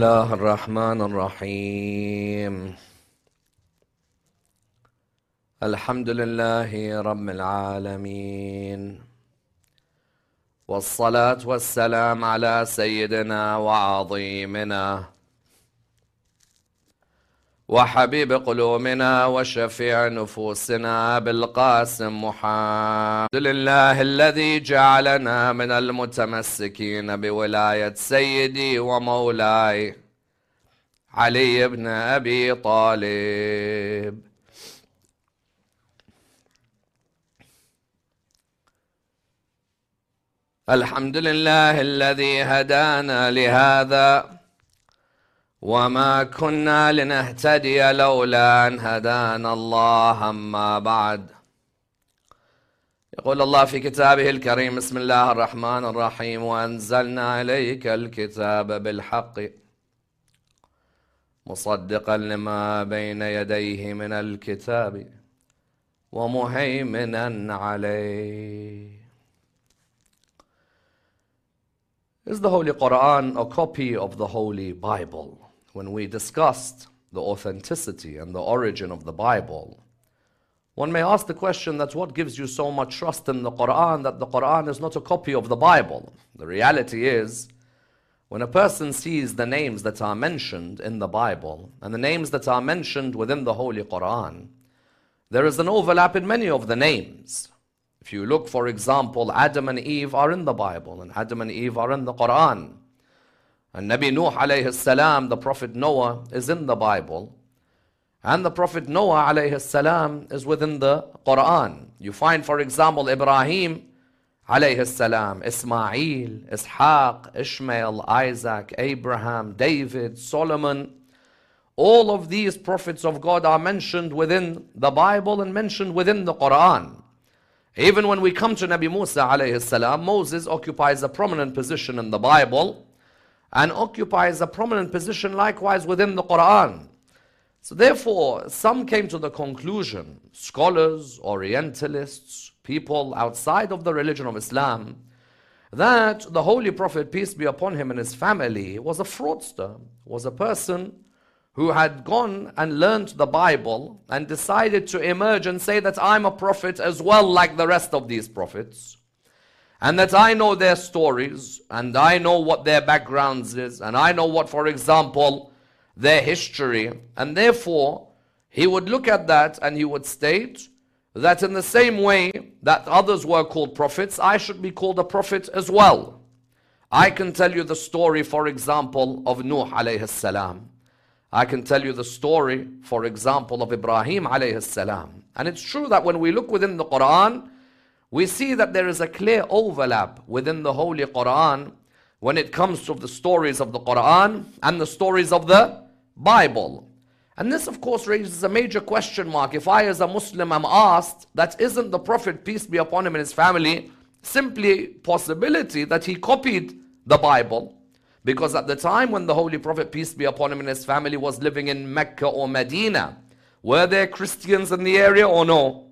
الله الرحمن الرحيم. الحمد لله رب العالمين، والصلاة والسلام على سيدنا وعظيمنا وحبيب قلوبنا وشفيع نفوسنا بالقاسم محمد. الحمد لله الذي جعلنا من المتمسكين بولاية سيدي ومولاي علي بن أبي طالب. الحمد لله الذي هدانا لهذا وما كنا لنهتدي لولا أن هدانا الله. أما بعد، يقول الله في كتابه الكريم: بسم الله الرحمن الرحيم، وأنزلنا إليك الكتاب بالحق مصدقا لما بين يديه من الكتاب ومهيمنا عليه. Is the Holy Quran a copy of the Holy Bible? When we discussed the authenticity and the origin of the Bible, one may ask the question, that's what gives you so much trust in the Quran, that the Quran is not a copy of the Bible. The reality is, when a person sees the names that are mentioned in the Bible and the names that are mentioned within the Holy Quran, there is an overlap in many of the names. If you look, for example, Adam and Eve are in the Bible, and Adam and Eve are in the Quran. And Nabi Nuh alayhi salam, the Prophet Noah, is in the Bible. And the Prophet Noah alayhi salam is within the Quran. You find, for example, Ibrahim alayhi salam, Ismail, Ishaq, Ishmael, Isaac, Abraham, David, Solomon. All of these prophets of God are mentioned within the Bible and mentioned within the Quran. Even when we come to Nabi Musa alayhi salam, Moses occupies a prominent position in the Bible and occupies a prominent position likewise within the Quran. So therefore, some came to the conclusion, scholars, Orientalists, people outside of the religion of Islam, that the Holy Prophet, peace be upon him, and his family was a fraudster, was a person who had gone and learned the Bible and decided to emerge and say that I'm a prophet as well like the rest of these prophets, and that I know their stories, and I know what their backgrounds is, and I know what, for example, their history. And therefore, he would look at that and he would state that in the same way that others were called prophets, I should be called a prophet as well. I can tell you the story, for example, of Nuh alayhi salam. I can tell you the story, for example, of Ibrahim alayhi salam. And it's true that when we look within the Quran, we see that there is a clear overlap within the Holy Quran when it comes to the stories of the Quran and the stories of the Bible. And this, of course, raises a major question mark. If I as a Muslim am asked, that isn't the Prophet, peace be upon him, and his family simply possibility that he copied the Bible? Because at the time when the Holy Prophet, peace be upon him, and his family was living in Mecca or Medina, were there Christians in the area or no?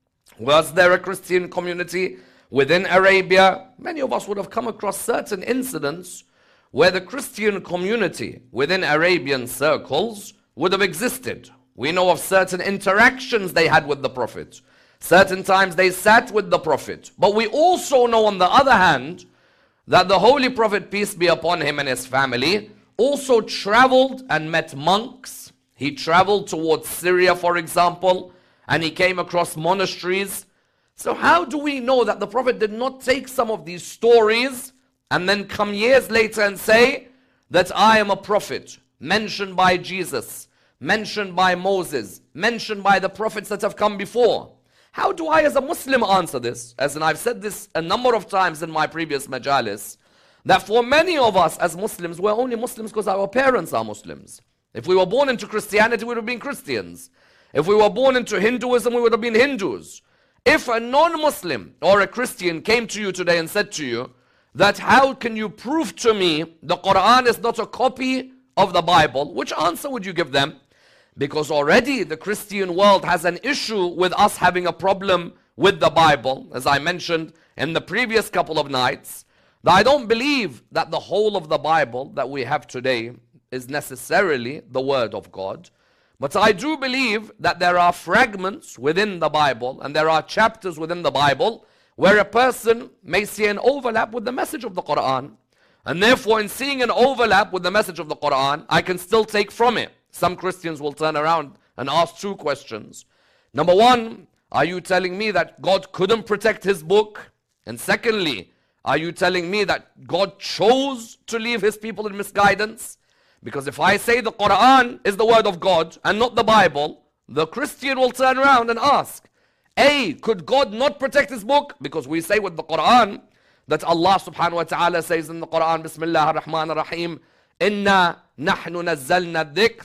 Was there a Christian community within Arabia? Many of us would have come across certain incidents where the Christian community within Arabian circles would have existed. We know of certain interactions they had with the Prophet. Certain times they sat with the Prophet. But we also know, on the other hand, that the Holy Prophet, peace be upon him, and his family also traveled and met monks. He traveled towards Syria, for example, and he came across monasteries. So how do we know that the Prophet did not take some of these stories and then come years later and say that I am a prophet, mentioned by Jesus, mentioned by Moses, mentioned by the prophets that have come before? How do I as a Muslim answer this? As in, I've said this a number of times in my previous majalis, that for many of us as Muslims, we're only Muslims because our parents are Muslims. If we were born into Christianity, we would have been Christians. If we were born into Hinduism, we would have been Hindus. If a non-Muslim or a Christian came to you today and said to you that how can you prove to me the Quran is not a copy of the Bible, which answer would you give them? Because already the Christian world has an issue with us having a problem with the Bible, as I mentioned in the previous couple of nights, that I don't believe that the whole of the Bible that we have today is necessarily the word of God. But I do believe that there are fragments within the Bible and there are chapters within the Bible where a person may see an overlap with the message of the Quran. And therefore, in seeing an overlap with the message of the Quran, I can still take from it. Some Christians will turn around and ask two questions. Number one, are you telling me that God couldn't protect his book? And secondly, are you telling me that God chose to leave his people in misguidance? Because if I say the Quran is the word of God and not the Bible, the Christian will turn around and ask, A, could God not protect his book? Because we say with the Quran that Allah subhanahu wa ta'ala says in the Quran, Bismillah ar-Rahman ar-Rahim, Inna nahnu nazzalna dhikr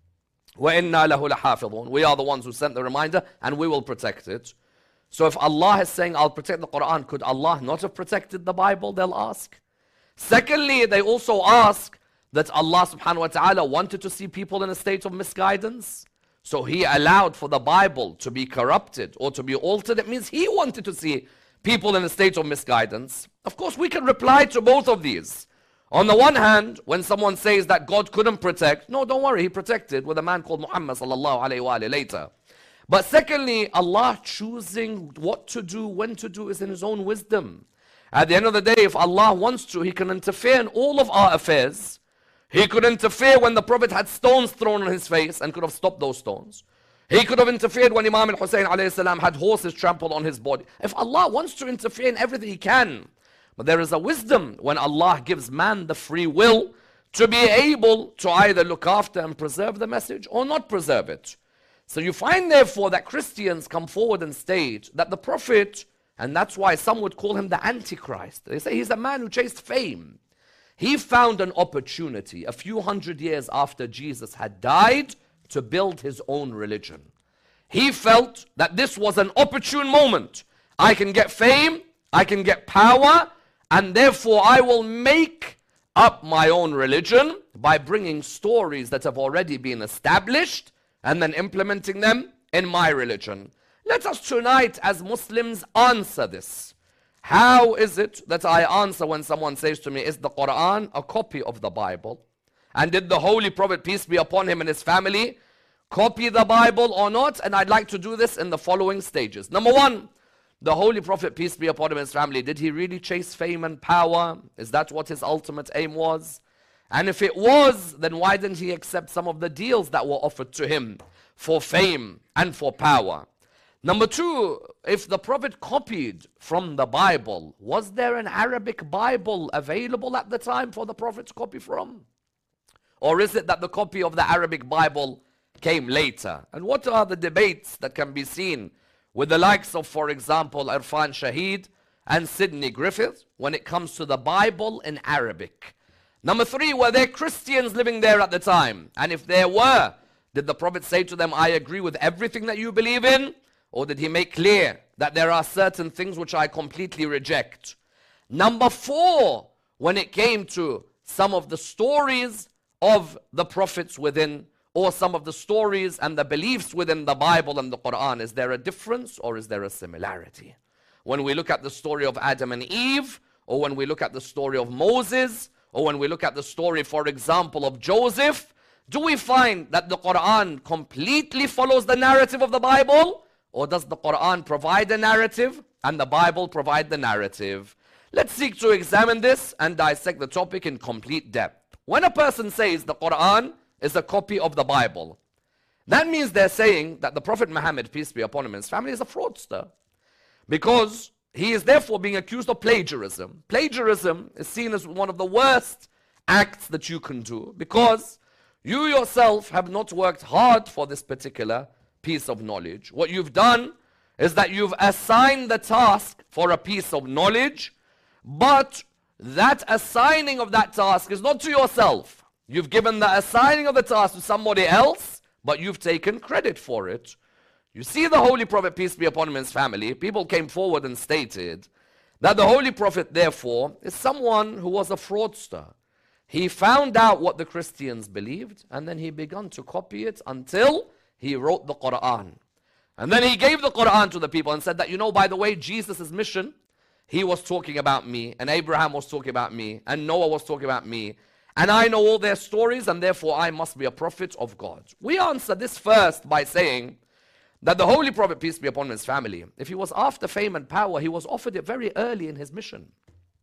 wa inna lahu lahafidhun. We are the ones who sent the reminder and we will protect it. So if Allah is saying, I'll protect the Quran, could Allah not have protected the Bible? They'll ask. Secondly, they also ask that Allah subhanahu wa ta'ala wanted to see people in a state of misguidance. So he allowed for the Bible to be corrupted or to be altered. It means he wanted to see people in a state of misguidance. Of course, we can reply to both of these. On the one hand, when someone says that God couldn't protect, no, don't worry, he protected with a man called Muhammad sallallahu alayhi wa later. But secondly, Allah choosing what to do, when to do is in his own wisdom. At the end of the day, if Allah wants to, he can interfere in all of our affairs. He could interfere when the Prophet had stones thrown on his face and could have stopped those stones. He could have interfered when Imam al-Hussein alayhi salam had horses trampled on his body. If Allah wants to interfere in everything, he can. But there is a wisdom when Allah gives man the free will to be able to either look after and preserve the message or not preserve it. So you find therefore that Christians come forward and state that the Prophet, and that's why some would call him the Antichrist. They say he's a man who chased fame. He found an opportunity a few hundred years after Jesus had died to build his own religion. He felt that this was an opportune moment. I can get fame, I can get power, and therefore I will make up my own religion by bringing stories that have already been established and then implementing them in my religion. Let us tonight as Muslims answer this. How is it that I answer when someone says to me, is the Quran a copy of the Bible? And did the Holy Prophet, peace be upon him and his family, copy the Bible or not? And I'd like to do this in the following stages. Number one, the Holy Prophet, peace be upon him and his family, did he really chase fame and power? Is that what his ultimate aim was? And if it was, then why didn't he accept some of the deals that were offered to him for fame and for power? Number two, if the Prophet copied from the Bible, was there an Arabic Bible available at the time for the Prophet to copy from? Or is it that the copy of the Arabic Bible came later? And what are the debates that can be seen with the likes of, for example, Irfan Shahid and Sidney Griffith when it comes to the Bible in Arabic? Number three, were there Christians living there at the time? And if there were, did the Prophet say to them, I agree with everything that you believe in? Or did he make clear that there are certain things which I completely reject? Number four, when it came to some of the stories of the prophets within, or some of the stories and the beliefs within the Bible and the Quran, is there a difference or is there a similarity? When we look at the story of Adam and Eve, or when we look at the story of Moses, or when we look at the story, for example, of Joseph, do we find that the Quran completely follows the narrative of the Bible? Or does the Quran provide a narrative and the Bible provide the narrative? Let's seek to examine this and dissect the topic in complete depth. When a person says the Quran is a copy of the Bible, that means they're saying that the Prophet Muhammad, peace be upon him and his family, is a fraudster. Because he is therefore being accused of plagiarism. Plagiarism is seen as one of the worst acts that you can do, because you yourself have not worked hard for this particular piece of knowledge. What you've done is that you've assigned the task for a piece of knowledge, but that assigning of that task is not to yourself. You've given the assigning of the task to somebody else, but you've taken credit for it. You see, the Holy Prophet, peace be upon him and his family, people came forward and stated that the Holy Prophet, therefore, is someone who was a fraudster. He found out what the Christians believed, and then he began to copy it until he wrote the Quran. And then he gave the Quran to the people and said that, you know, by the way, Jesus' mission, he was talking about me, and Abraham was talking about me, and Noah was talking about me. and I know all their stories, and therefore I must be a prophet of God. We answer this first by saying that the Holy Prophet, peace be upon his family, if he was after fame and power, he was offered it very early in his mission.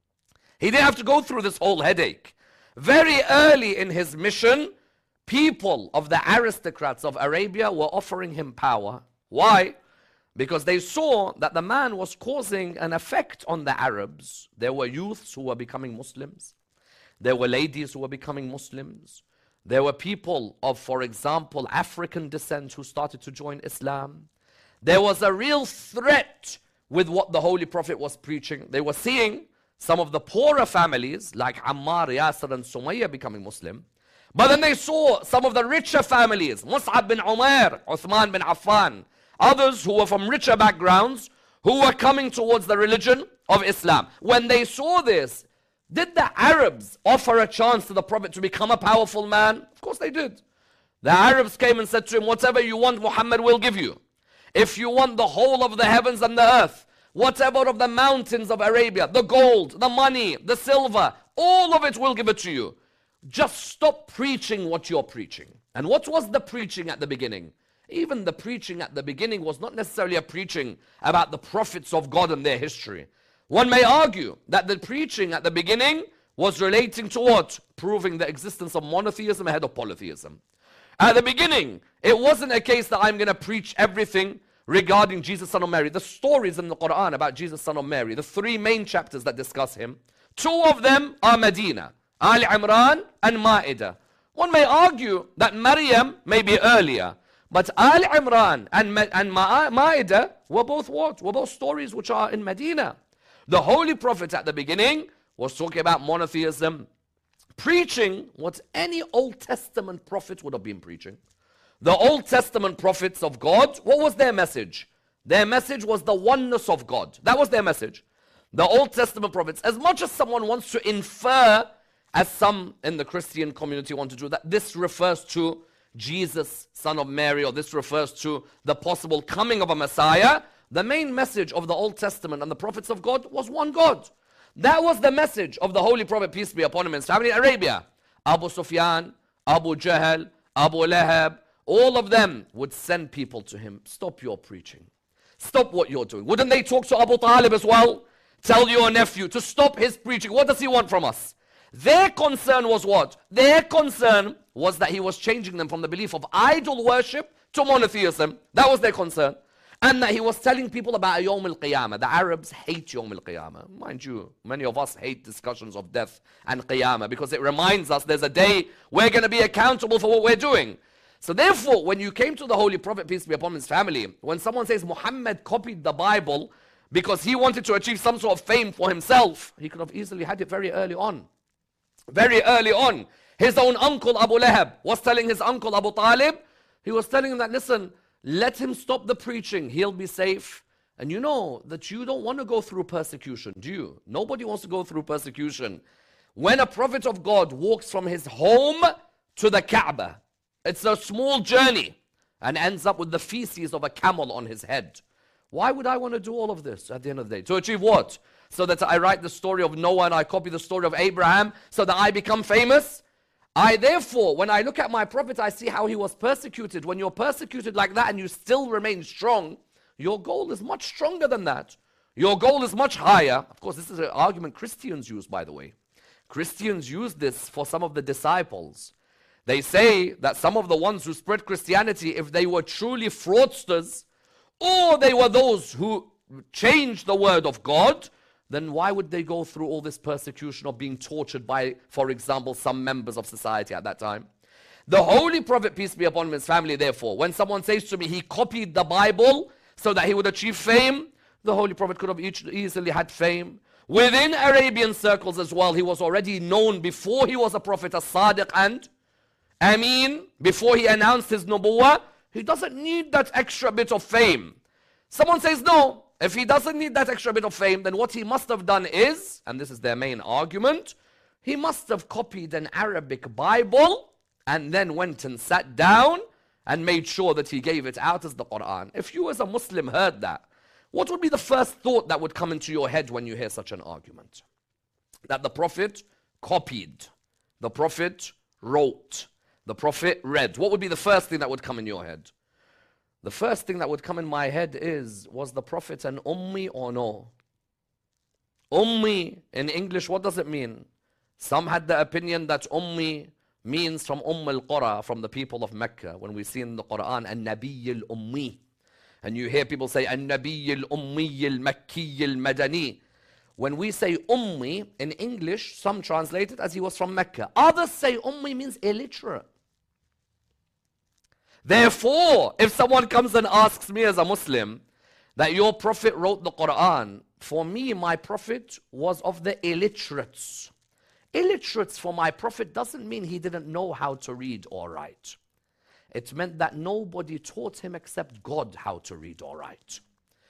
He didn't have to go through this whole headache. Very early in his mission, people of the aristocrats of Arabia were offering him power. Why? Because they saw that the man was causing an effect on the Arabs. There were youths who were becoming Muslims. There were ladies who were becoming Muslims. There were people of, for example, African descent who started to join Islam. There was a real threat with what the Holy Prophet was preaching. They were seeing some of the poorer families like Ammar, Yasir and Sumayya becoming Muslim. But then they saw some of the richer families, Mus'ab bin Umair, Uthman bin Affan, others who were from richer backgrounds, who were coming towards the religion of Islam. When they saw this, did the Arabs offer a chance to the Prophet to become a powerful man? Of course they did. The Arabs came and said to him, whatever you want, Muhammad will give you. If you want the whole of the heavens and the earth, whatever of the mountains of Arabia, the gold, the money, the silver, all of it will give it to you. Just stop preaching what you're preaching. And what was the preaching at the beginning? Even the preaching at the beginning was not necessarily a preaching about the prophets of God and their history. One may argue that the preaching at the beginning was relating to what? Proving the existence of monotheism ahead of polytheism. At the beginning, it wasn't a case that I'm going to preach everything regarding Jesus, son of Mary. The stories in the Quran about Jesus, son of Mary, the three main chapters that discuss him, two of them are Medina, Ali Imran and Ma'idah. One may argue that Maryam may be earlier, but Ali Imran and Ma'idah were both what? Were both stories which are in Medina. The Holy Prophet at the beginning was talking about monotheism, preaching what any Old Testament prophet would have been preaching. The Old Testament prophets of God, what was their message? Their message was the oneness of God. That was their message. The Old Testament prophets, as much as someone wants to infer, as some in the Christian community want to do, that this refers to Jesus, son of Mary, or this refers to the possible coming of a Messiah, the main message of the Old Testament and the prophets of God was one God. That was the message of the Holy Prophet, peace be upon him, in family in Arabia. Abu Sufyan, Abu Jahl, Abu Lahab, all of them would send people to him. Stop your preaching. Stop what you're doing. Wouldn't they talk to Abu Talib as well? Tell your nephew to stop his preaching. What does he want from us? Their concern was what? Their concern was that he was changing them from the belief of idol worship to monotheism. That was their concern. And that he was telling people about Yawm al-Qiyamah. The Arabs hate Yawm al-Qiyamah. Mind you, many of us hate discussions of death and Qiyamah because it reminds us there's a day we're going to be accountable for what we're doing. So therefore, when you came to the Holy Prophet, peace be upon his family, when someone says Muhammad copied the Bible because he wanted to achieve some sort of fame for himself, he could have easily had it very early on. Very early on. His own uncle Abu Lahab was telling his uncle Abu Talib, he was telling him that, listen, let him stop the preaching, he'll be safe. And you know that you don't want to go through persecution, do you? Nobody wants to go through persecution. When a prophet of God walks from his home to the Kaaba, it's a small journey and ends up with the feces of a camel on his head. Why would I want to do all of this at the end of the day? To achieve what? So that I write the story of Noah and I copy the story of Abraham so that I become famous? Therefore, when I look at my prophet, I see how he was persecuted. When you're persecuted like that and you still remain strong, your goal is much stronger than that. Your goal is much higher. Of course, this is an argument Christians use, by the way. Christians use this for some of the disciples. They say that some of the ones who spread Christianity, if they were truly fraudsters, or they were those who changed the word of God, then why would they go through all this persecution of being tortured by, for example, some members of society at that time? The Holy Prophet, peace be upon him, his family, therefore, when someone says to me he copied the Bible so that he would achieve fame, the Holy Prophet could have easily had fame. Within Arabian circles as well, he was already known before he was a prophet as Sadiq and Ameen, before he announced his Nubuwwah. He doesn't need that extra bit of fame. Someone says no. If he doesn't need that extra bit of fame, then what he must have done is, and this is their main argument, he must have copied an Arabic Bible and then went and sat down and made sure that he gave it out as the Quran. If you as a Muslim heard that, what would be the first thought that would come into your head when you hear such an argument? That the Prophet copied. The Prophet wrote. The Prophet read. What would be the first thing that would come in your head? The first thing that would come in my head is, was the Prophet an Ummi or no? Ummi, in English, what does it mean? Some had the opinion that Ummi means from al-Qura, from the people of Mecca. When we see in the Quran, An-Nabiy al-Ummi. And you hear people say, An-Nabiy al-Ummi al-Makki al-Madani. When we say Ummi, in English, some translate it as he was from Mecca. Others say Ummi means illiterate. Therefore, if someone comes and asks me as a Muslim that your Prophet wrote the Quran, for me, my Prophet was of the illiterates. Illiterates for my Prophet doesn't mean he didn't know how to read or write. It meant that nobody taught him except God how to read or write.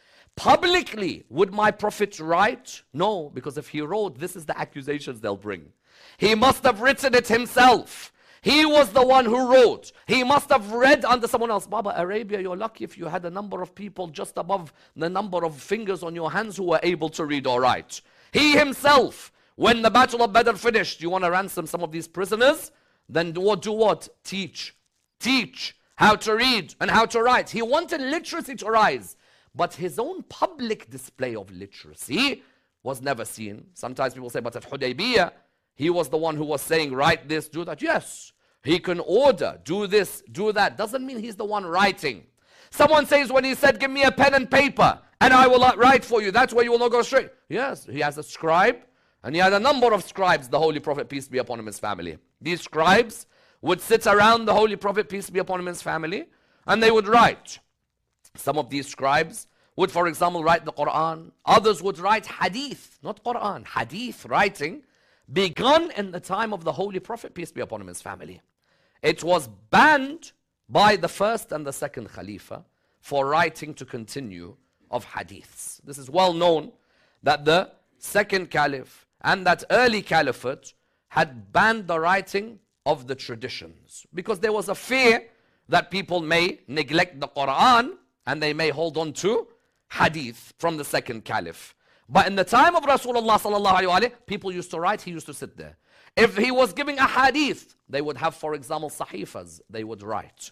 Publicly, would my Prophet write? No, because if he wrote, this is the accusations they'll bring. He must have written it himself. He was the one who wrote. He must have read under someone else. Baba, Arabia, you're lucky if you had a number of people just above the number of fingers on your hands who were able to read or write. He himself, when the Battle of Badr finished, you want to ransom some of these prisoners? Then do what? Teach. Teach how to read and how to write. He wanted literacy to rise. But his own public display of literacy was never seen. Sometimes people say, but at Hudaybiyah, he was the one who was saying, write this, do that. Yes, he can order, do this, do that. Doesn't mean he's the one writing. Someone says when he said, give me a pen and paper and I will write for you, that's where you will not go straight. Yes, he has a scribe and he had a number of scribes, the Holy Prophet, peace be upon him, his family. These scribes would sit around the Holy Prophet, peace be upon him, his family, and they would write. Some of these scribes would, for example, write the Quran. Others would write hadith, not Quran. Hadith writing begun in the time of the Holy Prophet, peace be upon him, his family. It was banned by the first and the second Khalifa for writing to continue of hadiths. This is well known that the second Caliph and that early Caliphate had banned the writing of the traditions because there was a fear that people may neglect the Quran and they may hold on to hadith from the second Caliph. But in the time of Rasulullah sallallahu alaihi wasallam, people used to write, he used to sit there. If he was giving a hadith, they would have, for example, sahifas, they would write.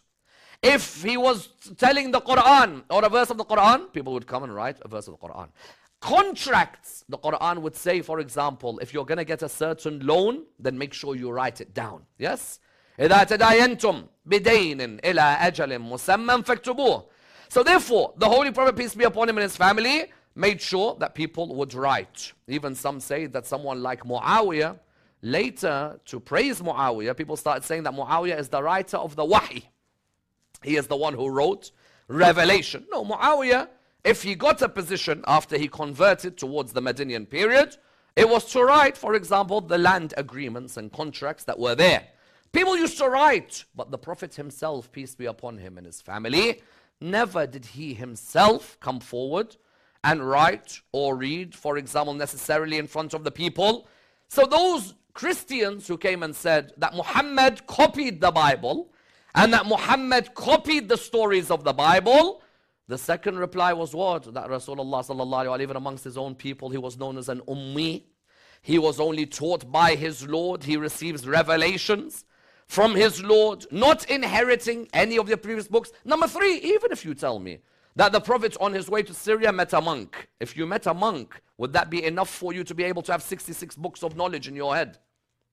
If he was telling the Quran or a verse of the Quran, people would come and write a verse of the Quran. Contracts, the Quran would say, for example, if you're going to get a certain loan, then make sure you write it down. Yes? إِذَا تَدَايَنْتُمْ بِدَيْنٍ إِلَىٰ أَجَلٍ مُسَمًّى فَاكْتُبُوهُ. So therefore, the Holy Prophet, peace be upon him and his family, made sure that people would write. Even some say that someone like Muawiyah, later to praise Muawiyah, people started saying that Muawiyah is the writer of the Wahi. He is the one who wrote revelation. No, Muawiyah, if he got a position after he converted towards the Medinian period, it was to write, for example, the land agreements and contracts that were there. People used to write, but the Prophet himself, peace be upon him and his family, never did he himself come forward and write or read, for example, necessarily in front of the people. So those Christians who came and said that Muhammad copied the Bible and that Muhammad copied the stories of the Bible, the second reply was what? That Rasulullah sallallahu alaihi wasallam, even amongst his own people, he was known as an ummi. He was only taught by his Lord. He receives revelations from his Lord, not inheriting any of the previous books. Number three, even if you tell me that the Prophet on his way to Syria met a monk, if you met a monk, would that be enough for you to be able to have 66 books of knowledge in your head?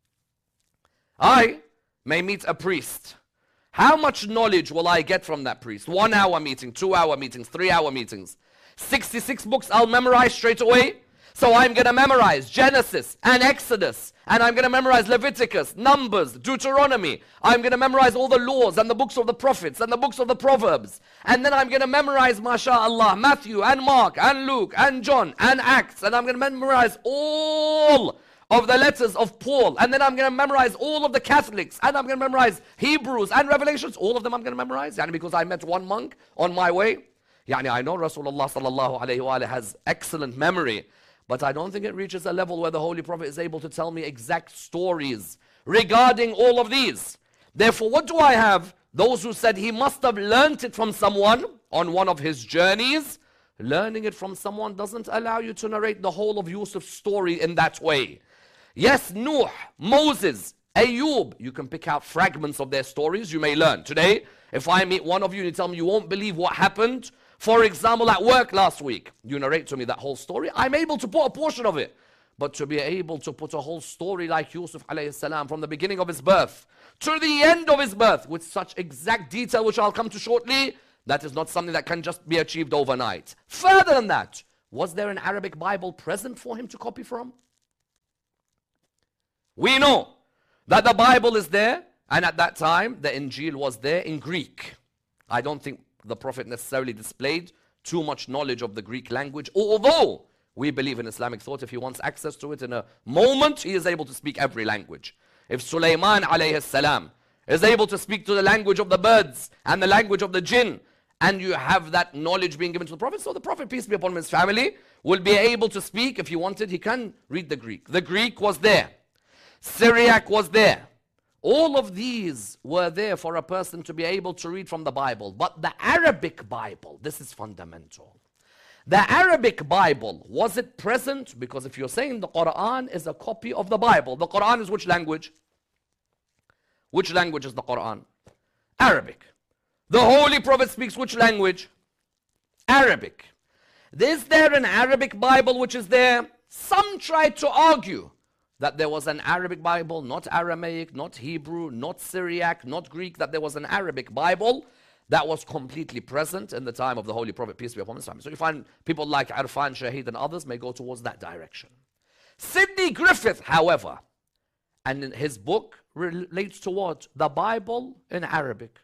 I may meet a priest. How much knowledge will I get from that priest? 1 hour meeting, 2 hour meetings, 3 hour meetings. 66 books I'll memorize straight away. So I'm going to memorize Genesis and Exodus. And I'm going to memorize Leviticus, Numbers, Deuteronomy. I'm going to memorize all the laws and the books of the prophets and the books of the Proverbs. And then I'm going to memorize, mashallah, Matthew and Mark and Luke and John and Acts. And I'm going to memorize all of the letters of Paul. And then I'm going to memorize all of the Catholics. And I'm going to memorize Hebrews and Revelations. All of them I'm going to memorize. Yani because I met one monk on my way. Yani I know Rasulullah sallallahu alayhi wa has excellent memory. But I don't think it reaches a level where the Holy Prophet is able to tell me exact stories regarding all of these. Therefore, what do I have? Those who said he must have learnt it from someone on one of his journeys. Learning it from someone doesn't allow you to narrate the whole of Yusuf's story in that way. Yes, Nuh, Moses, Ayub, you can pick out fragments of their stories, you may learn. Today, if I meet one of you and you tell me you won't believe what happened, for example, at work last week, you narrate to me that whole story, I'm able to put a portion of it. But to be able to put a whole story like Yusuf alayhi salam, from the beginning of his birth to the end of his birth, with such exact detail, which I'll come to shortly, that is not something that can just be achieved overnight. Further than that, was there an Arabic Bible present for him to copy from? We know that the Bible is there, and at that time, the Injil was there in Greek. I don't think the Prophet necessarily displayed too much knowledge of the Greek language, although we believe in Islamic thought, if he wants access to it in a moment, he is able to speak every language. If Sulaiman alayhi salam is able to speak to the language of the birds and the language of the jinn, and you have that knowledge being given to the Prophet, so the Prophet, peace be upon him, his family, will be able to speak. If he wanted, he can read the Greek. The Greek was there. Syriac was there. All of these were there for a person to be able to read from the Bible. But the Arabic Bible, this is fundamental. The Arabic Bible, was it present? Because if you're saying the Quran is a copy of the Bible, the Quran is which language? Which language is the Quran? Arabic. The Holy Prophet speaks which language? Arabic. Is there an Arabic Bible which is there? Some tried to argue that there was an Arabic Bible, not Aramaic, not Hebrew, not Syriac, not Greek, that there was an Arabic Bible that was completely present in the time of the Holy Prophet, peace be upon him. So you find people like Arfan Shahid and others may go towards that direction. Sidney Griffith, however, and in his book relates to what? The Bible in Arabic.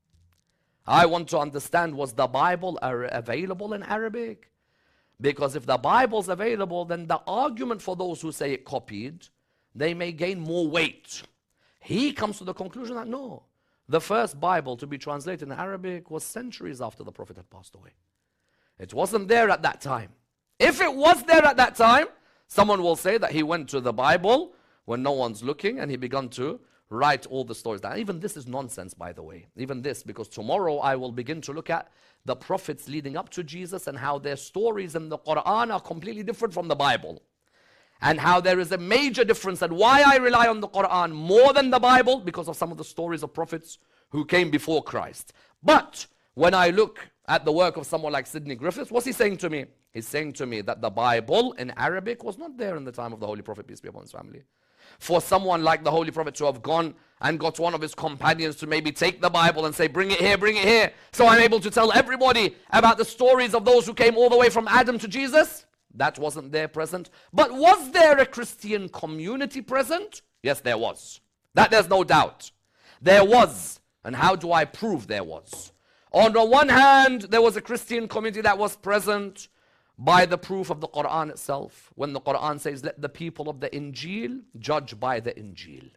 I want to understand, was the Bible available in Arabic? Because if the Bible's available, then the argument for those who say it copied, they may gain more weight. He comes to the conclusion that no, the first Bible to be translated in Arabic was centuries after the Prophet had passed away. It wasn't there at that time. If it was there at that time, someone will say that he went to the Bible when no one's looking and he began to write all the stories down. Even this is nonsense, by the way. Even this, because tomorrow I will begin to look at the prophets leading up to Jesus and how their stories in the Quran are completely different from the Bible. And how there is a major difference, and why I rely on the Quran more than the Bible, because of some of the stories of prophets who came before Christ. But when I look at the work of someone like Sidney Griffiths, what's he saying to me? He's saying to me that the Bible in Arabic was not there in the time of the Holy Prophet, peace be upon his family. For someone like the Holy Prophet to have gone and got one of his companions to maybe take the Bible and say, bring it here, so I'm able to tell everybody about the stories of those who came all the way from Adam to Jesus. That wasn't there present. But was there a Christian community present? Yes, there was. That there's no doubt. There was. And how do I prove there was? On the one hand, there was a Christian community that was present by the proof of the Quran itself. When the Quran says, let the people of the Injil judge by the Injil.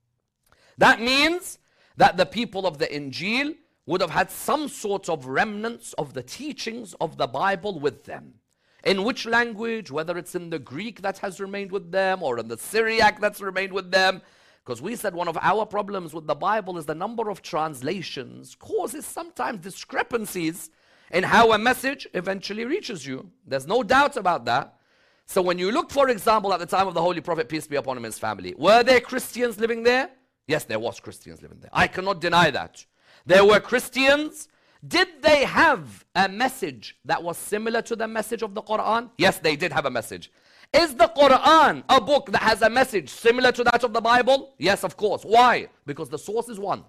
That means that the people of the Injil would have had some sort of remnants of the teachings of the Bible with them. In which language? Whether it's in the Greek that has remained with them or in the Syriac that's remained with them. Because we said one of our problems with the Bible is the number of translations causes sometimes discrepancies in how a message eventually reaches you. There's no doubt about that. So when you look, for example, at the time of the Holy Prophet, peace be upon him and his family, were there Christians living there? Yes, there was Christians living there. I cannot deny that. There were Christians. Did they have a message that was similar to the message of the Quran? Yes, they did have a message. Is the Quran a book that has a message similar to that of the Bible? Yes, of course. Why? Because the source is one.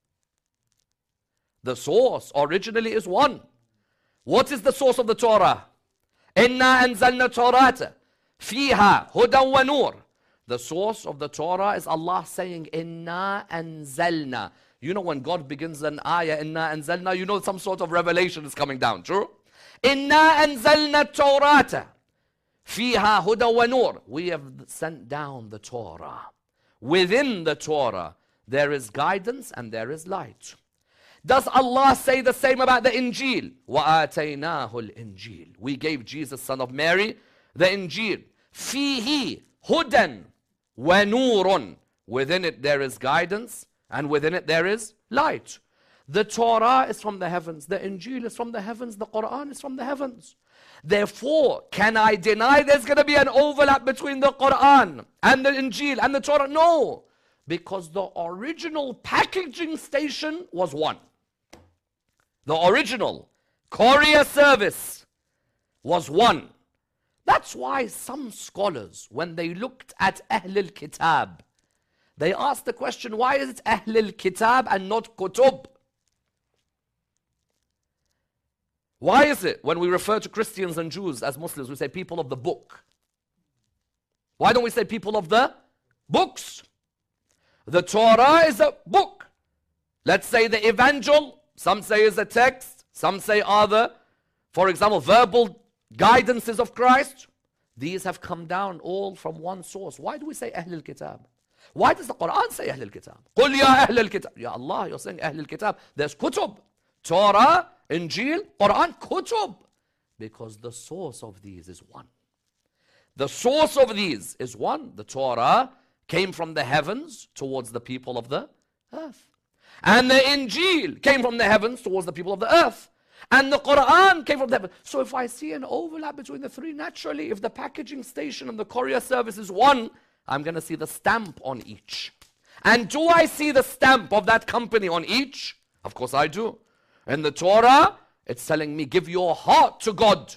The source originally is one. What is the source of the Torah? Inna anzalna Torata fiha hudan wa nur. The source of the Torah is Allah saying, Inna anzalna. You know when God begins an ayah, Inna anzalna, you know some sort of revelation is coming down, true? Inna anzalna Torata fiha hudan wa nur. We have sent down the Torah. Within the Torah, there is guidance and there is light. Does Allah say the same about the Injil? وَآتَيْنَاهُ الْإِنْجِيلِ. We gave Jesus, son of Mary, the Injil. فِيهِ هُدًى وَنُورٌ. Within it there is guidance, and within it there is light. The Torah is from the heavens, the Injil is from the heavens, the Quran is from the heavens. Therefore, can I deny there's going to be an overlap between the Quran and the Injil and the Torah? No. Because the original packaging station was one. The original courier service was one. That's why some scholars, when they looked at Ahl al-Kitab, they asked the question, why is it Ahl al-Kitab and not Kutub? Why is it when we refer to Christians and Jews as Muslims, we say people of the book? Why don't we say people of the books? The Torah is a book. Let's say the Evangel, some say is a text, some say other. For example, verbal guidances of Christ. These have come down all from one source. Why do we say Ahl al-Kitab? Why does the Quran say Ahl al-Kitab? قُلْ يَا أَهْلَ الْكِتَابِ. Ya Allah, you're saying Ahl al-Kitab. There's Kutub. Torah, Injil, Quran, Kutub. Because the source of these is one. The source of these is one. The Torah came from the heavens towards the people of the earth. And the Injil came from the heavens towards the people of the earth. And the Quran came from the heavens. So if I see an overlap between the three, naturally, if the packaging station and the courier service is one, I'm going to see the stamp on each. And do I see the stamp of that company on each? Of course I do. In the Torah, it's telling me, give your heart to God.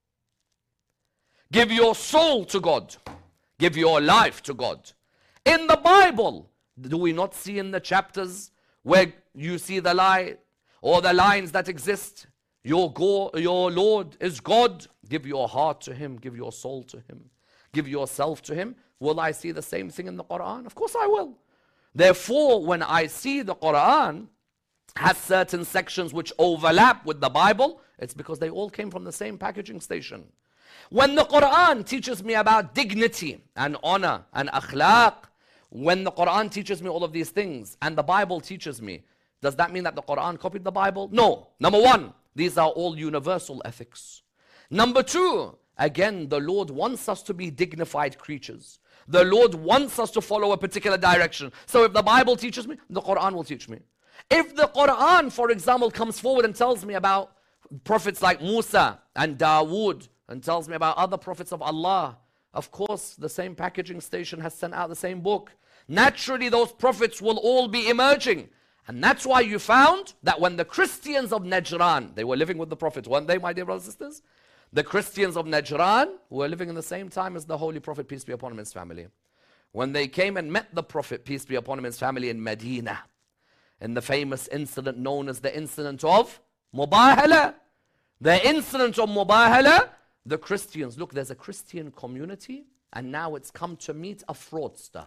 Give your soul to God. Give your life to God. In the Bible, do we not see in the chapters where you see the lie or the lines that exist? Your Lord is God. Give your heart to Him. Give your soul to Him. Give yourself to Him. Will I see the same thing in the Quran? Of course I will. Therefore, when I see the Quran has certain sections which overlap with the Bible, it's because they all came from the same packaging station. When the Quran teaches me about dignity and honor and akhlaq, when the Quran teaches me all of these things and the Bible teaches me, does that mean that the Quran copied the Bible? No. Number one, these are all universal ethics. Number two, again, the Lord wants us to be dignified creatures. The Lord wants us to follow a particular direction. So if the Bible teaches me, the Quran will teach me. If the Quran, for example, comes forward and tells me about prophets like Musa and Dawood and tells me about other prophets of Allah, of course, the same packaging station has sent out the same book. Naturally, those prophets will all be emerging. And that's why you found that when the Christians of Najran, they were living with the Prophet, weren't they, my dear brothers and sisters? The Christians of Najran were living in the same time as the Holy Prophet, peace be upon him, and his family. When they came and met the Prophet, peace be upon him, and his family in Medina, in the famous incident known as the incident of Mubahala. The incident of Mubahala, the Christians, look, there's a Christian community, and now it's come to meet a fraudster.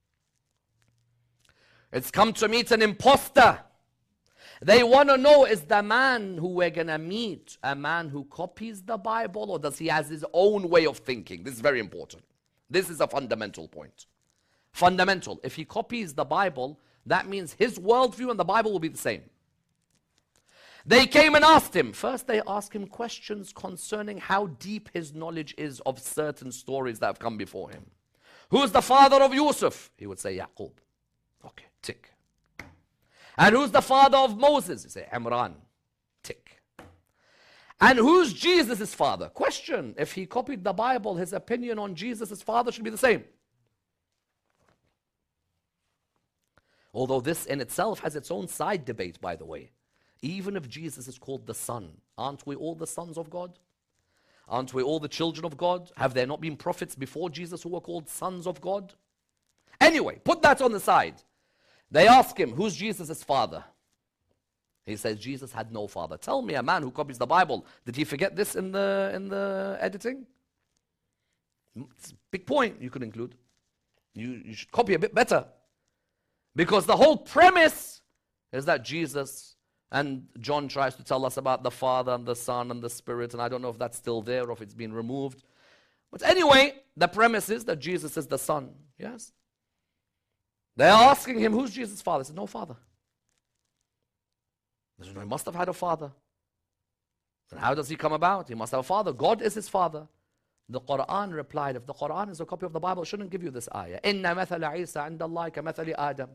It's come to meet an imposter. They want to know, is the man who we're going to meet a man who copies the Bible, or does he have his own way of thinking? This is very important. This is a fundamental point. Fundamental. If he copies the Bible, that means his worldview and the Bible will be the same. They came and asked him. First, they asked him questions concerning how deep his knowledge is of certain stories that have come before him. Who's the father of Yusuf? He would say, Yaqub. Okay, tick. And who's the father of Moses? He say, Imran. Tick. And who's Jesus' father? Question. If he copied the Bible, his opinion on Jesus' father should be the same. Although this in itself has its own side debate, by the way. Even if Jesus is called the Son, aren't we all the sons of God? Aren't we all the children of God? Have there not been prophets before Jesus who were called sons of God? Anyway, put that on the side. They ask him, who's Jesus' father? He says, Jesus had no father. Tell me, a man who copies the Bible, did he forget this in the editing? It's a big point you could include. You should copy a bit better. Because the whole premise is that Jesus, and John tries to tell us about the Father and the Son and the Spirit, and I don't know if that's still there or if it's been removed. But anyway, the premise is that Jesus is the Son. Yes? They're asking him, who's Jesus' father? He said, no father. He said, no, he must have had a father. And how does he come about? He must have a father. God is his father. The Quran replied, if the Quran is a copy of the Bible, it shouldn't give you this ayah. إِنَّ مَثَلَ عِيسَى عِنْدَ اللَّهِ كَمَثَلِ آدَمَ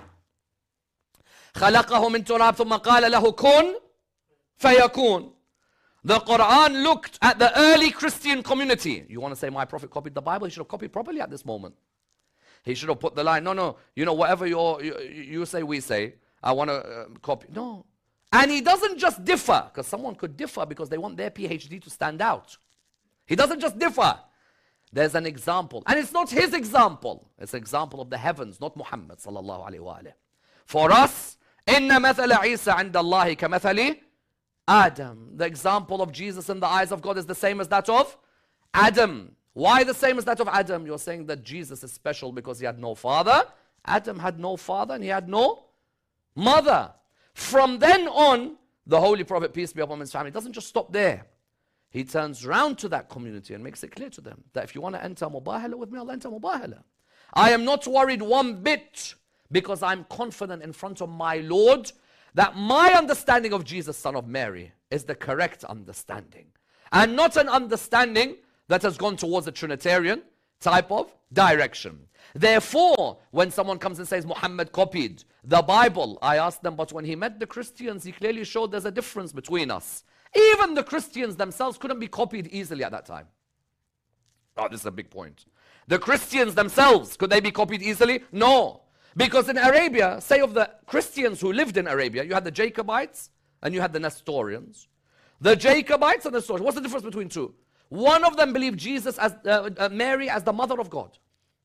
خَلَقَهُ مِنْ تُرَابٍ ثُمَّ قَالَ لَهُ كُنْ فَيَكُونَ. The Quran looked at the early Christian community. You want to say my prophet copied the Bible? He should have copied properly at this moment. He should have put the line, no, no, you know, whatever you say, we say, I want to copy. No. And he doesn't just differ, because someone could differ because they want their PhD to stand out. He doesn't just differ. There's an example. And it's not his example. It's an example of the heavens, not Muhammad sallallahu alayhi wa alayhi. For us, إِنَّ مَثَلَ عِيسَى عِنْدَ اللَّهِ كَمَثَلِ Adam. The example of Jesus in the eyes of God is the same as that of Adam. Why the same as that of Adam? You're saying that Jesus is special because he had no father. Adam had no father and he had no mother. From then on, the Holy Prophet, peace be upon his family, doesn't just stop there. He turns round to that community and makes it clear to them that if you want to enter mubahala with me, I'll enter mubahala. I am not worried one bit because I'm confident in front of my Lord that my understanding of Jesus, son of Mary, is the correct understanding. And not an understanding that has gone towards a Trinitarian type of direction. Therefore, when someone comes and says Muhammad copied the Bible, I ask them, but when he met the Christians, he clearly showed there's a difference between us. Even the Christians themselves couldn't be copied easily at that time. Oh, this is a big point. The Christians themselves, could they be copied easily? No. Because in Arabia, say of the Christians who lived in Arabia, you had the Jacobites and you had the Nestorians. The Jacobites and the Nestorians, what's the difference between two? One of them believed Jesus as Mary as the mother of God.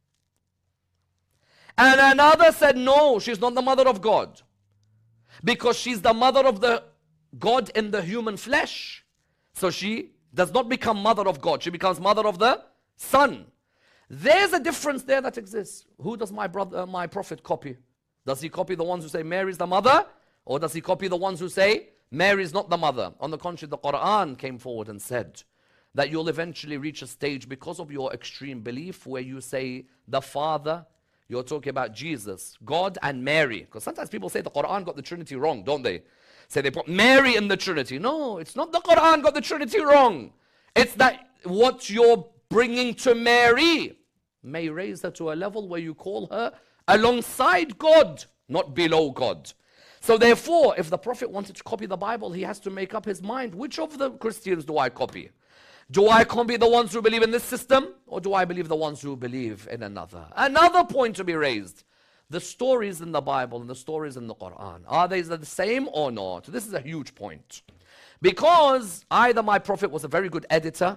And another said, no, she's not the mother of God. Because she's the mother of the God in the human flesh. So she does not become mother of God. She becomes mother of the Son. There's a difference there that exists. Who does my prophet copy? Does he copy the ones who say Mary is the mother? Or does he copy the ones who say Mary is not the mother? On the contrary, the Quran came forward and said that you'll eventually reach a stage because of your extreme belief where you say the Father, you're talking about Jesus, God and Mary. Because sometimes people say the Quran got the Trinity wrong, don't they? Say they put Mary in the Trinity. No, it's not the Quran got the Trinity wrong. It's that what you're bringing to Mary may raise her to a level where you call her alongside God, not below God. So therefore, if the Prophet wanted to copy the Bible, he has to make up his mind. Which of the Christians do I copy? Do I copy the ones who believe in this system? Or do I believe the ones who believe in another? Another point to be raised. The stories in the Bible and the stories in the Quran, are they the same or not? This is a huge point. Because either my Prophet was a very good editor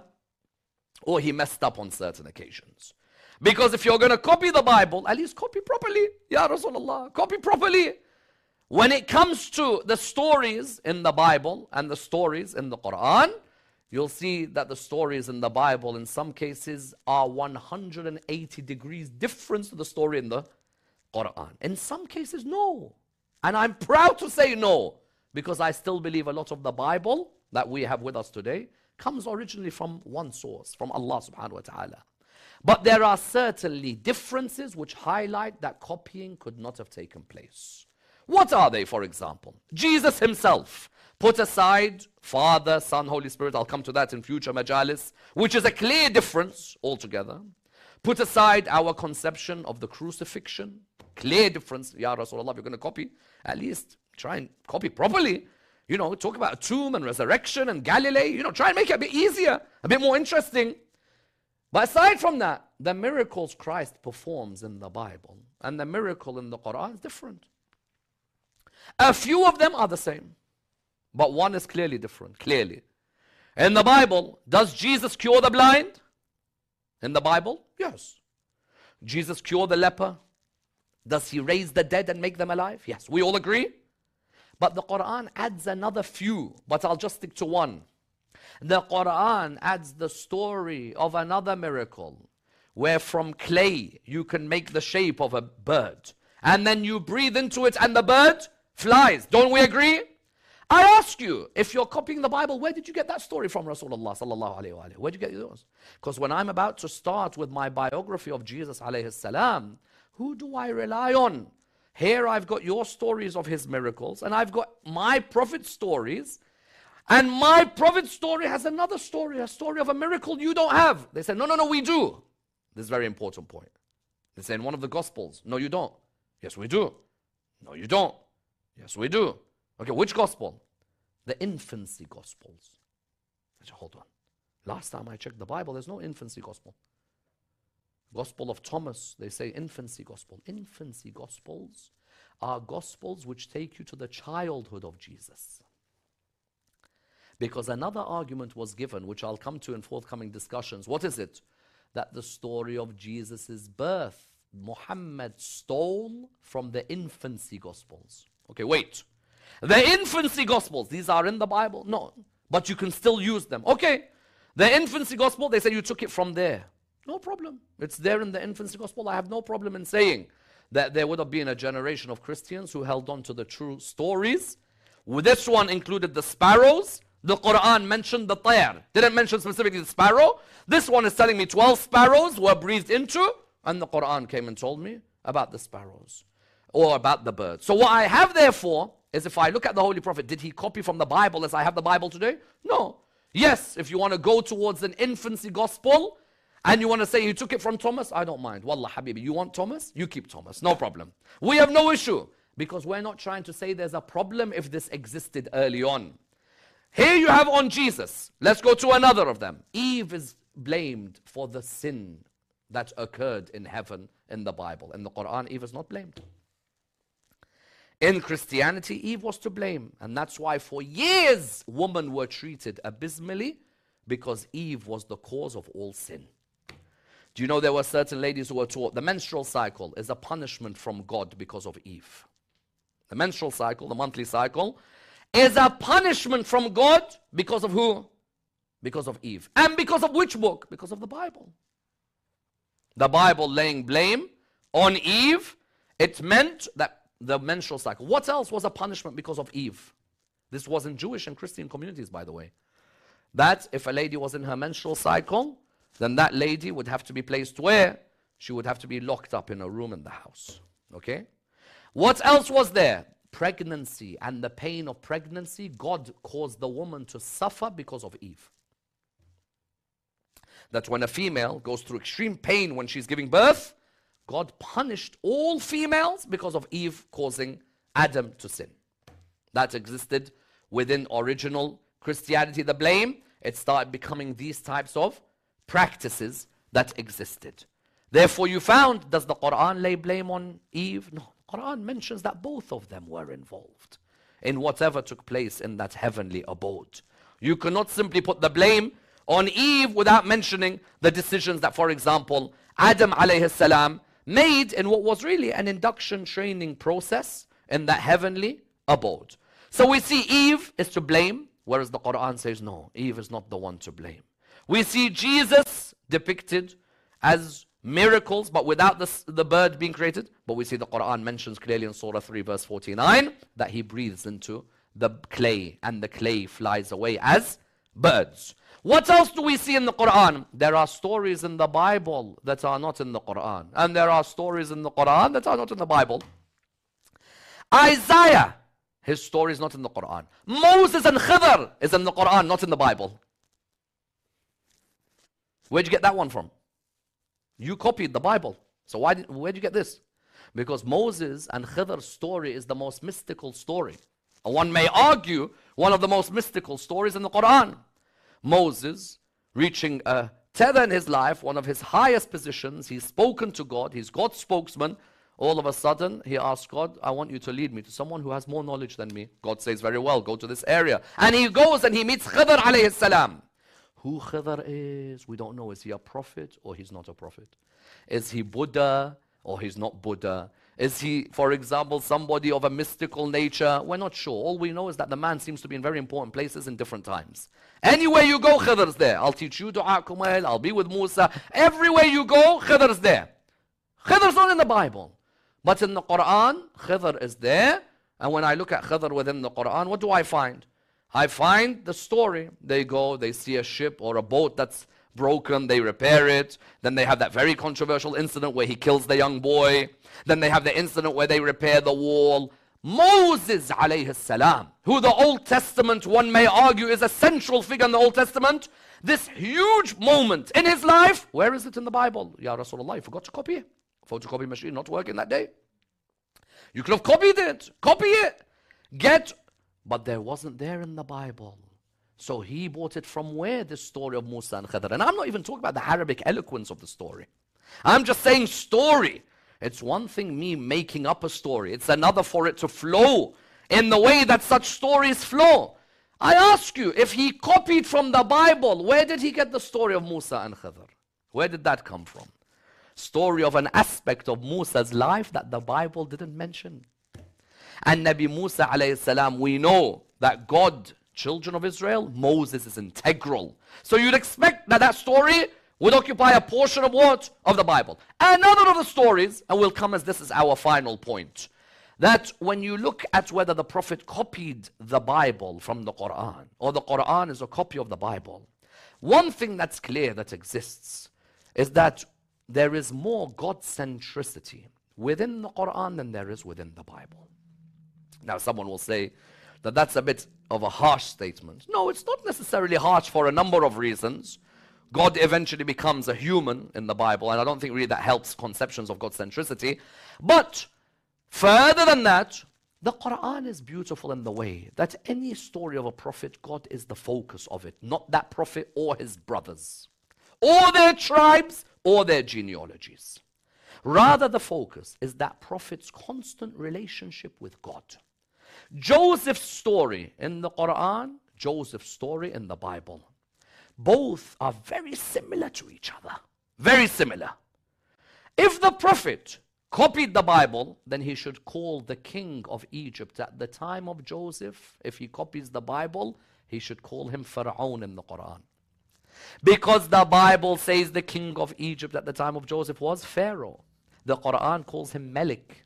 or he messed up on certain occasions. Because if you're going to copy the Bible, at least copy properly. Ya Rasulullah, copy properly. When it comes to the stories in the Bible and the stories in the Quran, you'll see that the stories in the Bible in some cases are 180 degrees different to the story in the Quran. In some cases, no. And I'm proud to say no, because I still believe a lot of the Bible that we have with us today comes originally from one source, from Allah subhanahu wa ta'ala. But there are certainly differences which highlight that copying could not have taken place. What are they, for example? Jesus himself put aside Father, Son, Holy Spirit. I'll come to that in future majalis, which is a clear difference altogether. Put aside our conception of the crucifixion. Clear difference. Ya Rasulullah, if you're going to copy, at least try and copy properly. You know, talk about a tomb and resurrection and Galilee. You know, try and make it a bit easier, a bit more interesting. But aside from that, the miracles Christ performs in the Bible and the miracle in the Quran is different. A few of them are the same, but one is clearly different, clearly. In the Bible, does Jesus cure the blind? In the Bible, yes. Jesus cure the leper? Does he raise the dead and make them alive? Yes, we all agree. But the Quran adds another few, but I'll just stick to one. The Quran adds the story of another miracle where from clay you can make the shape of a bird and then you breathe into it and the bird flies. Don't we agree? I ask you, if you're copying the Bible, where did you get that story from, Rasulullah sallallahu alayhi wa alayhi? Where did you get yours? Because when I'm about to start with my biography of Jesus alayhi salam, who do I rely on? Here I've got your stories of his miracles, and I've got my Prophet's stories, and my Prophet's story has another story, a story of a miracle you don't have. They say, no, no, no, we do. This is a very important point. They say in one of the Gospels, no, you don't. Yes, we do. No, you don't. Yes, we do. Okay, which Gospel? The infancy Gospels. I said, hold on. Last time I checked the Bible, there's no infancy Gospel. Gospel of Thomas, they say infancy gospel. Infancy gospels are gospels which take you to the childhood of Jesus. Because another argument was given, which I'll come to in forthcoming discussions. What is it? That the story of Jesus' birth, Muhammad stole from the infancy gospels. Okay, wait. The infancy gospels, these are in the Bible? No, but you can still use them. Okay, the infancy gospel, they say you took it from there. No problem. It's there in the infancy gospel. I have no problem in saying that there would have been a generation of Christians who held on to the true stories. This one included the sparrows. The Quran mentioned the tayr. Didn't mention specifically the sparrow. This one is telling me 12 sparrows were breathed into, and the Quran came and told me about the sparrows or about the birds. So what I have therefore is, if I look at the Holy Prophet, did he copy from the Bible as I have the Bible today? No. Yes, if you want to go towards an infancy gospel and you want to say you took it from Thomas, I don't mind. Wallah Habibi, you want Thomas? You keep Thomas, no problem. We have no issue, because we're not trying to say there's a problem if this existed early on. Here you have on Jesus. Let's go to another of them. Eve is blamed for the sin that occurred in heaven in the Bible. In the Quran, Eve is not blamed. In Christianity, Eve was to blame. And that's why for years, women were treated abysmally, because Eve was the cause of all sin. Do you know there were certain ladies who were taught the menstrual cycle is a punishment from God because of Eve? The menstrual cycle, the monthly cycle, is a punishment from God because of who? Because of Eve. And because of which book? Because of the Bible. The Bible laying blame on Eve, it meant that the menstrual cycle. What else was a punishment because of Eve? This was in Jewish and Christian communities, by the way. That if a lady was in her menstrual cycle, then that lady would have to be placed where? She would have to be locked up in a room in the house. Okay? What else was there? Pregnancy and the pain of pregnancy. God caused the woman to suffer because of Eve. That when a female goes through extreme pain when she's giving birth, God punished all females because of Eve causing Adam to sin. That existed within original Christianity. The blame, it started becoming these types of practices that existed. Therefore you found, does the Quran lay blame on Eve? No. Quran mentions that both of them were involved in whatever took place in that heavenly abode. You cannot simply put the blame on Eve without mentioning the decisions that, for example, Adam alayhi salam made in what was really an induction training process in that heavenly abode. So we see Eve is to blame, whereas the Quran says no, Eve is not the one to blame. We see Jesus depicted as miracles, but without the bird being created. But we see the Quran mentions clearly in Surah 3 verse 49 that he breathes into the clay and the clay flies away as birds. What else do we see in the Quran? There are stories in the Bible that are not in the Quran. And there are stories in the Quran that are not in the Bible. Isaiah, his story is not in the Quran. Moses and Khidr is in the Quran, not in the Bible. Where'd you get that one from? You copied the Bible. So where'd you get this? Because Moses and Khidr's story is the most mystical story. And one may argue one of the most mystical stories in the Quran. Moses, reaching a tether in his life, one of his highest positions, he's spoken to God, he's God's spokesman. All of a sudden, he asks God, I want you to lead me to someone who has more knowledge than me. God says, very well, go to this area. And he goes and he meets Khidr alayhi salam. Who Khidr is, we don't know. Is he a prophet or he's not a prophet? Is he Buddha or he's not Buddha? Is he, for example, somebody of a mystical nature? We're not sure. All we know is that the man seems to be in very important places in different times. Anywhere you go, Khidr's there. I'll teach you Dua Kumail, I'll be with Musa. Everywhere you go, Khidr's there. Khidr's not in the Bible. But in the Quran, Khidr is there. And when I look at Khidr within the Quran, what do I find? I find the story. They go, they see a ship or a boat that's broken, they repair it. Then they have that very controversial incident where he kills the young boy. Then they have the incident where they repair the wall. Moses alayhi salam, who the Old Testament, one may argue, is a central figure in the Old Testament. This huge moment in his life, where is it in the Bible? Ya Rasulullah, you forgot to copy it. Photocopy machine not working that day. You could have copied it. Copy it. But there wasn't there in the Bible. So he brought it from where? This story of Musa and Khidr. And I'm not even talking about the Arabic eloquence of the story. I'm just saying story. It's one thing me making up a story. It's another for it to flow in the way that such stories flow. I ask you, if he copied from the Bible, where did he get the story of Musa and Khidr? Where did that come from? Story of an aspect of Musa's life that the Bible didn't mention. And Nabi Musa alayhi salam, we know that God, children of Israel, Moses is integral. So you'd expect that that story would occupy a portion of what? Of the Bible. Another of the stories, and we'll come as this is our final point, that when you look at whether the Prophet copied the Bible from the Quran, or the Quran is a copy of the Bible, one thing that's clear that exists is that there is more God-centricity within the Quran than there is within the Bible. Now someone will say that that's a bit of a harsh statement. No, it's not necessarily harsh for a number of reasons. God eventually becomes a human in the Bible, and I don't think really that helps conceptions of God-centricity. But further than that, the Quran is beautiful in the way that any story of a prophet, God is the focus of it, not that prophet or his brothers, or their tribes, or their genealogies. Rather, the focus is that prophet's constant relationship with God. Joseph's story in the Quran, Joseph's story in the Bible, both are very similar to each other. Very similar. If the prophet copied the Bible, then he should call the king of Egypt at the time of Joseph. If he copies the Bible, he should call him Pharaoh in the Quran. Because the Bible says the king of Egypt at the time of Joseph was Pharaoh. The Quran calls him Malik.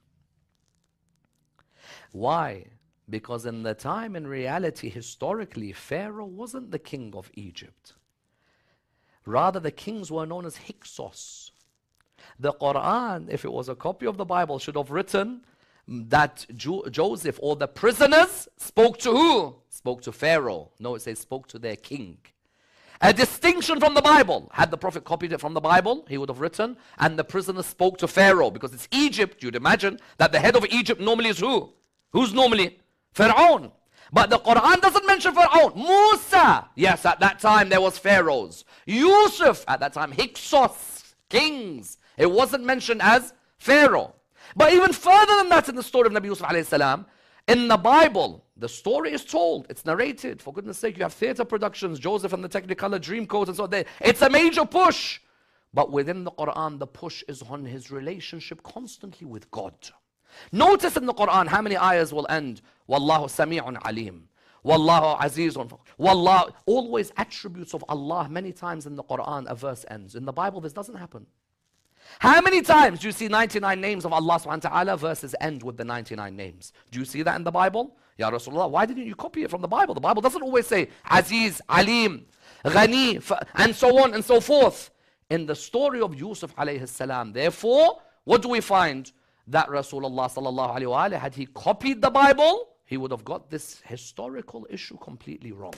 Why? Because in the time, in reality, historically, Pharaoh wasn't the king of Egypt. Rather, the kings were known as Hyksos. The Quran, if it was a copy of the Bible, should have written that Joseph or the prisoners spoke to who? Spoke to Pharaoh. No, it says spoke to their king. A distinction from the Bible. Had the Prophet copied it from the Bible, he would have written, and the prisoners spoke to Pharaoh. Because it's Egypt, you'd imagine that the head of Egypt normally is who? Who's normally? Pharaoh. But the Quran doesn't mention Pharaoh. Musa, yes, at that time there was pharaohs. Yusuf, at that time, Hyksos, kings. It wasn't mentioned as Pharaoh. But even further than that in the story of Nabi Yusuf alayhi salam, in the Bible, the story is told, it's narrated. For goodness sake, you have theater productions, Joseph and the Technicolor Dreamcoat and so on. It's a major push. But within the Quran, the push is on his relationship constantly with God. Notice in the Quran how many ayahs will end, Wallahu Sami'un Alim, Wallahu Azizun, Wallahu, always attributes of Allah. Many times in the Quran a verse ends. In the Bible this doesn't happen. How many times do you see 99 names of Allah subhanahu wa ta'ala, verses end with the 99 names? Do you see that in the Bible? Ya Rasulullah, why didn't you copy it from the Bible? The Bible doesn't always say Aziz, Alim, Ghani, and so on and so forth. In the story of Yusuf alayhi salam, therefore, what do we find? That Rasulullah sallallahu alayhi wa had he copied the Bible, he would have got this historical issue completely wrong.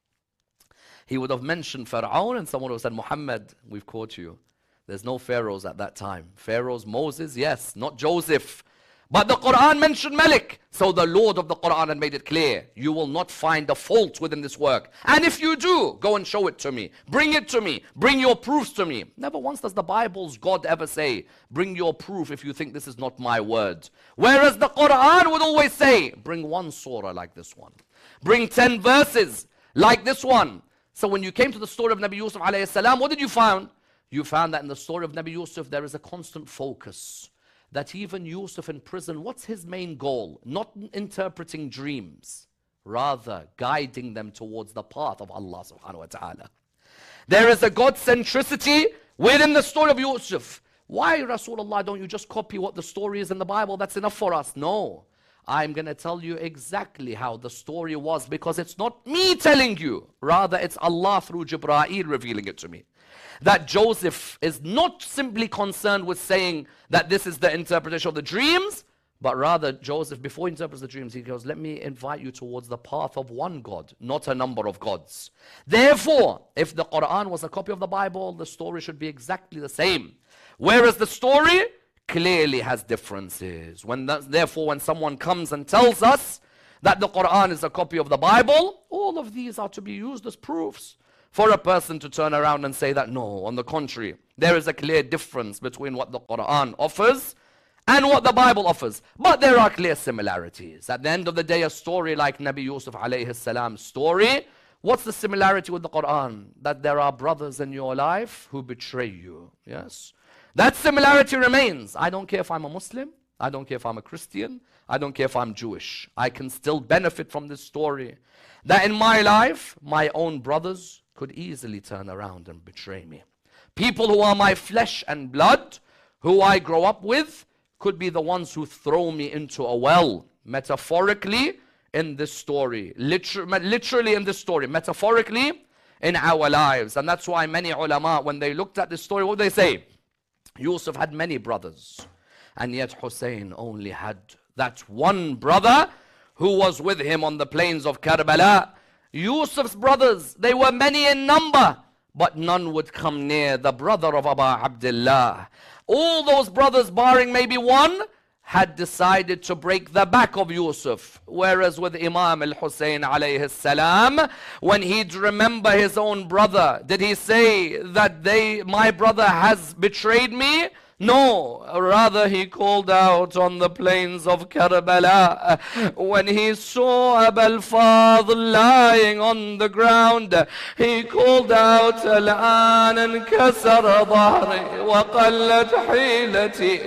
He would have mentioned Pharaoh, and someone would have said, Muhammad, we've caught you. There's no pharaohs at that time. Pharaohs, Moses, yes, not Joseph. But the Quran mentioned Malik. So the Lord of the Quran had made it clear, you will not find a fault within this work. And if you do, go and show it to me. Bring it to me. Bring your proofs to me. Never once does the Bible's God ever say, bring your proof if you think this is not my word. Whereas the Quran would always say, bring one surah like this one. Bring 10 verses like this one. So when you came to the story of Nabi Yusuf alayhi salam, what did you find? You found that in the story of Nabi Yusuf, there is a constant focus. That even Yusuf in prison, what's his main goal? Not interpreting dreams, rather guiding them towards the path of Allah subhanahu wa ta'ala. There is a God-centricity within the story of Yusuf. Why, Rasulullah, don't you just copy what the story is in the Bible? That's enough for us. No, I'm going to tell you exactly how the story was, because it's not me telling you. Rather, it's Allah through Jibreel revealing it to me. That Joseph is not simply concerned with saying that this is the interpretation of the dreams, but rather Joseph, before he interprets the dreams, he goes, let me invite you towards the path of one God, not a number of gods. Therefore, if the Quran was a copy of the Bible, the story should be exactly the same. Whereas the story clearly has differences. Therefore, when someone comes and tells us that the Quran is a copy of the Bible, all of these are to be used as proofs for a person to turn around and say that no, on the contrary, there is a clear difference between what the Quran offers and what the Bible offers. But there are clear similarities. At the end of the day, a story like Nabi Yusuf alayhi salam's story, what's the similarity with the Quran? That there are brothers in your life who betray you. Yes. That similarity remains. I don't care if I'm a Muslim. I don't care if I'm a Christian. I don't care if I'm Jewish. I can still benefit from this story. That in my life, my own brothers could easily turn around and betray me. People who are my flesh and blood, who I grow up with, could be the ones who throw me into a well. Metaphorically, in this story. Literally in this story. Metaphorically, in our lives. And that's why many ulama, when they looked at this story, what did they say? Yusuf had many brothers. And yet Hussein only had that one brother who was with him on the plains of Karbala. Yusuf's brothers, they were many in number, but none would come near the brother of Abu Abdullah. All those brothers, barring maybe one, had decided to break the back of Yusuf. Whereas with Imam al-Hussein alayhi salam, when he'd remember his own brother, did he say that my brother has betrayed me? No, rather he called out on the plains of Karbala when he saw Abu al-Fadl lying on the ground. He called out, "Al-an inkasara dhahri wa qallat hilati."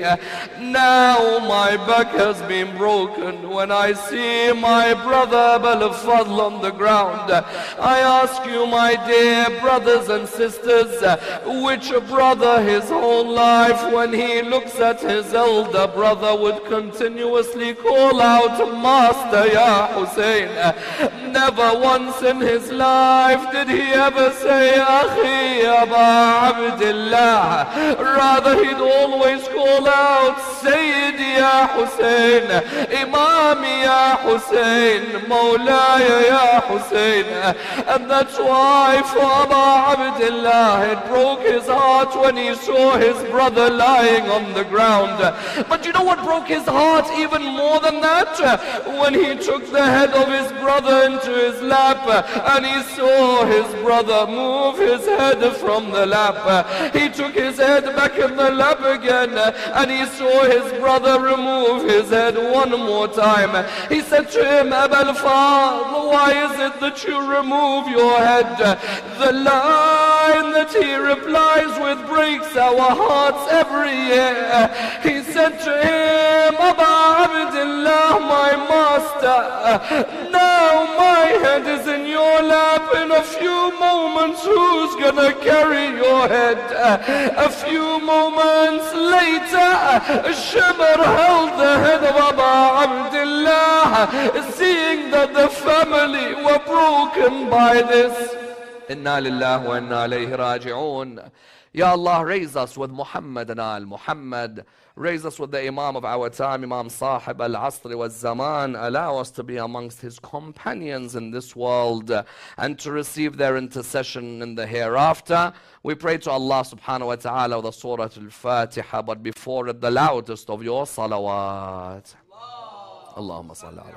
Now my back has been broken. When I see my brother Abu al-Fadl on the ground, I ask you, my dear brothers and sisters, which brother his whole life, when he looks at his elder brother, would continuously call out, "Master, Ya Hussein"? Never once in his life did he ever say, "Akhi Aba Abdullah." Rather, he'd always call out, "Sayyidi Ya Hussein, Imami Ya Hussein, Mawlaya Ya Hussein." And that's why for Aba Abdullah, it broke his heart when he saw his brother lying on the ground. But you know what broke his heart even more than that? When he took the head of his brother into his lap and he saw his brother move his head from the lap. He took his head back in the lap again and he saw his brother remove his head one more time. He said to him, "Abu al-Fadl, why is it that you remove your head?" The line that he replies with breaks our hearts every year. He said to him, "Aba Abdullah, my master, now my head is in your lap. In a few moments, who's gonna carry your head?" A few moments later, Shimr held the head of Aba Abdullah, seeing that the family were broken by this. Inna lillahi wa inna ilayhi raji'un. Ya Allah, raise us with Muhammad and al-Muhammad. Raise us with the Imam of our time, Imam Sahib al-Asr wal-Zaman. Allow us to be amongst his companions in this world and to receive their intercession in the hereafter. We pray to Allah subhanahu wa ta'ala with the Surah Al-Fatiha, but before it, the loudest of your salawat. Allahumma salli ala